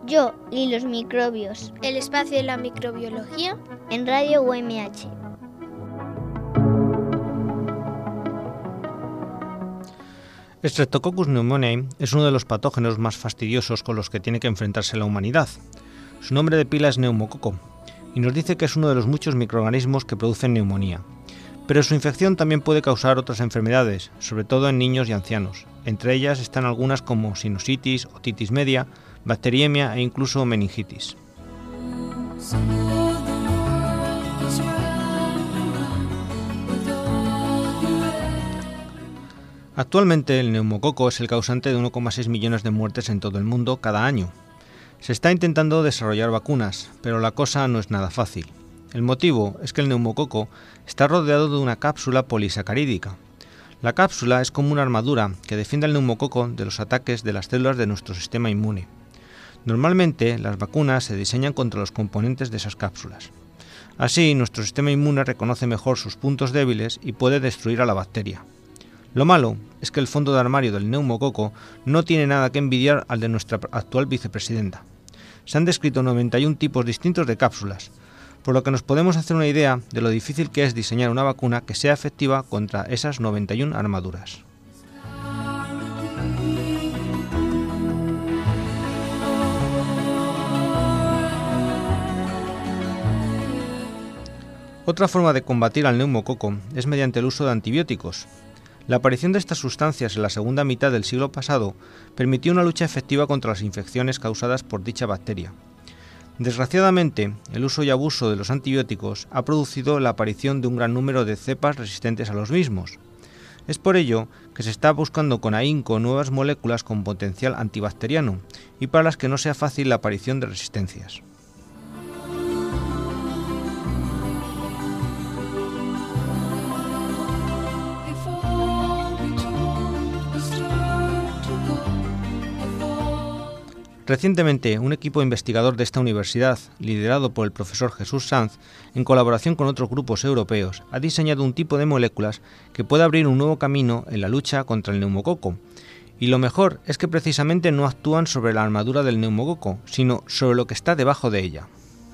Yo y los microbios. El espacio de la microbiología en Radio UMH. Streptococcus pneumoniae es uno de los patógenos más fastidiosos con los que tiene que enfrentarse la humanidad. Su nombre de pila es neumococo y nos dice que es uno de los muchos microorganismos que producen neumonía. Pero su infección también puede causar otras enfermedades, sobre todo en niños y ancianos. Entre ellas están algunas como sinusitis, otitis media, bacteriemia e incluso meningitis. Actualmente el neumococo es el causante de 1,6 millones de muertes en todo el mundo cada año. Se está intentando desarrollar vacunas, pero la cosa no es nada fácil. El motivo es que el neumococo está rodeado de una cápsula polisacarídica. La cápsula es como una armadura que defiende al neumococo de los ataques de las células de nuestro sistema inmune. Normalmente, las vacunas se diseñan contra los componentes de esas cápsulas. Así, nuestro sistema inmune reconoce mejor sus puntos débiles y puede destruir a la bacteria. Lo malo es que el fondo de armario del neumococo no tiene nada que envidiar al de nuestra actual vicepresidenta. Se han descrito 91 tipos distintos de cápsulas, por lo que nos podemos hacer una idea de lo difícil que es diseñar una vacuna que sea efectiva contra esas 91 armaduras. Otra forma de combatir al neumococo es mediante el uso de antibióticos. La aparición de estas sustancias en la segunda mitad del siglo pasado permitió una lucha efectiva contra las infecciones causadas por dicha bacteria. Desgraciadamente, el uso y abuso de los antibióticos ha producido la aparición de un gran número de cepas resistentes a los mismos. Es por ello que se está buscando con ahínco nuevas moléculas con potencial antibacteriano y para las que no sea fácil la aparición de resistencias. Recientemente, un equipo investigador de esta universidad, liderado por el profesor Jesús Sanz, en colaboración con otros grupos europeos, ha diseñado un tipo de moléculas que puede abrir un nuevo camino en la lucha contra el neumococo. Y lo mejor es que precisamente no actúan sobre la armadura del neumococo, sino sobre lo que está debajo de ella.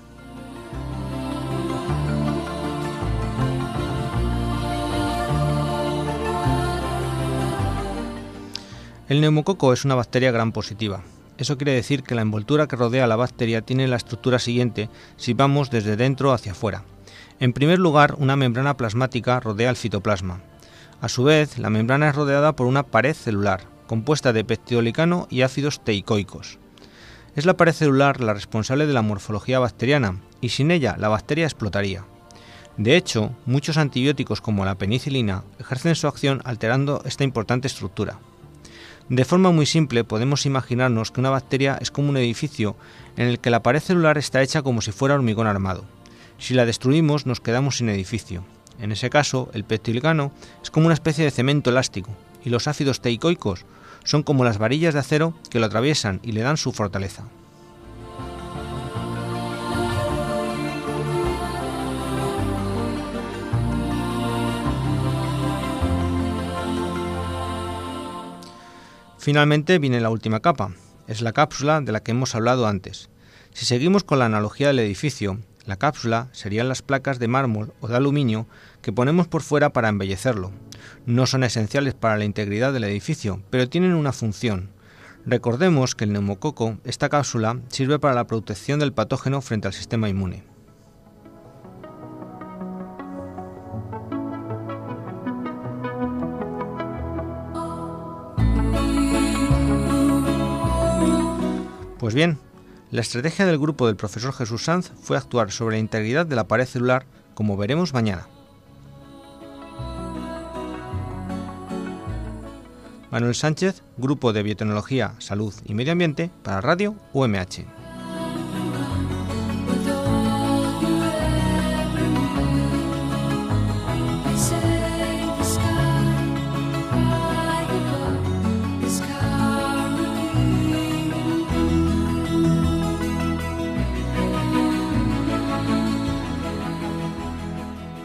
El neumococo es una bacteria gram positiva. Eso quiere decir que la envoltura que rodea a la bacteria tiene la estructura siguiente si vamos desde dentro hacia afuera. En primer lugar, una membrana plasmática rodea el citoplasma. A su vez, la membrana es rodeada por una pared celular, compuesta de peptidoglicano y ácidos teicoicos. Es la pared celular la responsable de la morfología bacteriana, y sin ella la bacteria explotaría. De hecho, muchos antibióticos como la penicilina ejercen su acción alterando esta importante estructura. De forma muy simple podemos imaginarnos que una bacteria es como un edificio en el que la pared celular está hecha como si fuera hormigón armado. Si la destruimos nos quedamos sin edificio. En ese caso, el peptidoglicano es como una especie de cemento elástico y los ácidos teicoicos son como las varillas de acero que lo atraviesan y le dan su fortaleza. Finalmente viene la última capa, es la cápsula de la que hemos hablado antes. Si seguimos con la analogía del edificio, la cápsula serían las placas de mármol o de aluminio que ponemos por fuera para embellecerlo. No son esenciales para la integridad del edificio, pero tienen una función. Recordemos que el neumococo, esta cápsula, sirve para la protección del patógeno frente al sistema inmune. Pues bien, la estrategia del grupo del profesor Jesús Sanz fue actuar sobre la integridad de la pared celular, como veremos mañana. Manuel Sánchez, Grupo de Biotecnología, Salud y Medio Ambiente para Radio UMH.